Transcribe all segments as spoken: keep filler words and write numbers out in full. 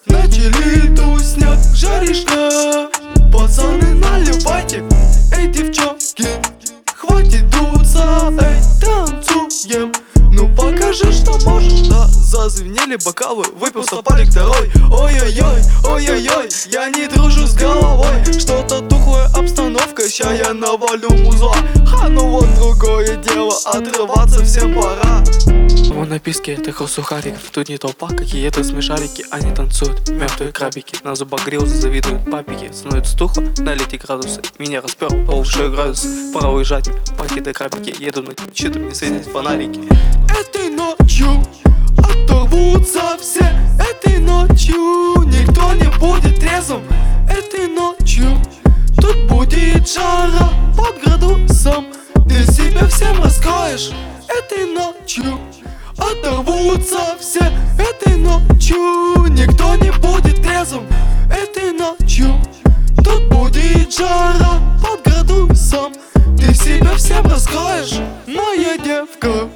Начали туснять, жаришься. Пацаны, наливайте. Эй, девчонки, хватит дуться. Эй, танцуем. Ну покажи, что можешь. Да, зазвенели бокалы, выпил стопарик второй. Ой-ой-ой, ой-ой-ой, я не дружу с головой. Что-то тухлая обстановка, ща я навалю музла. А ну вот другое дело, отрываться всем пора. Вон на писке этих сухариков. Тут не толпа, какие-то смешарики. Они танцуют, мертвые крабики. На зубах грилз завидуют папики. Становится тухло, налейте градусы. Меня распер по уши градус. Пора уезжать, пакеты крабики. Еду на читу, мне светят фонарики. Этой ночью оторвутся все. Этой ночью никто не будет трезвым. Этой ночью тут будет жара под градусом. Ты себя всем раскроешь. Этой ночью оторвутся все. Этой ночью никто не будет трезвым. Этой ночью тут будет жара под градусом. Ты себя всем раскроешь. Моя девка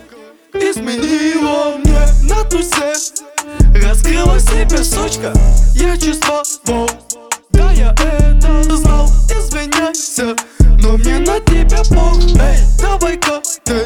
изменила мне на тусе. Раскрыла себе, сучка. Я чувствовал, да я это знал. Извиняйся, но мне на тебя пох. Эй, давай-ка ты.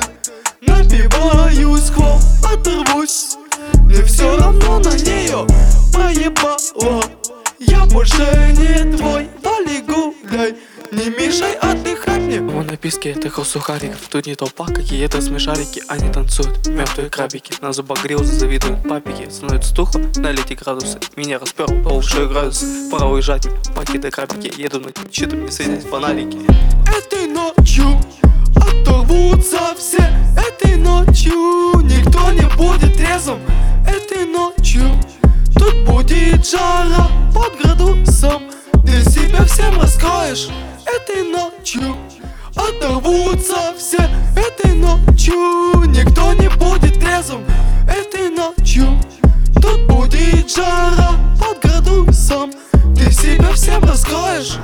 Напиваюсь, хвост, оторвусь. Мне все равно на нее проебало. Я больше не твой, вали гуляй. Не мешай отдыхать мне. Вон на писке этих сухариков. Тут не толпа, какие-то смешарики. Они танцуют, мертвые крабики. На зубах грилз завидуют папики. Становится тухло, налейте градусы. Меня распер по уши градус. Пора уезжать, пакеты крабики. Еду на читу, мне светят фонарики. Этой ночью оторвутся все. Этой ночью никто не будет трезвым. Этой ночью тут будет жара под градусом. Ты себя всем раскроешь. Этой ночью оторвутся все. Этой ночью никто не будет трезвым. Этой ночью тут будет жара под градусом. Ты себя всем раскроешь.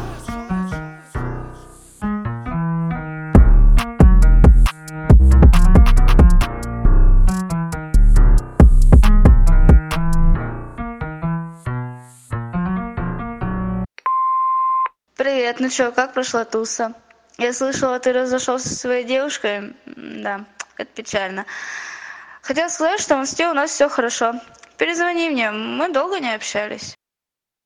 Привет, ну чё, как прошла туса? Я слышала, ты разошелся со своей девушкой. М, Да, это печально. Хотела сказать, что в инсте у нас все хорошо. Перезвони мне, мы долго не общались.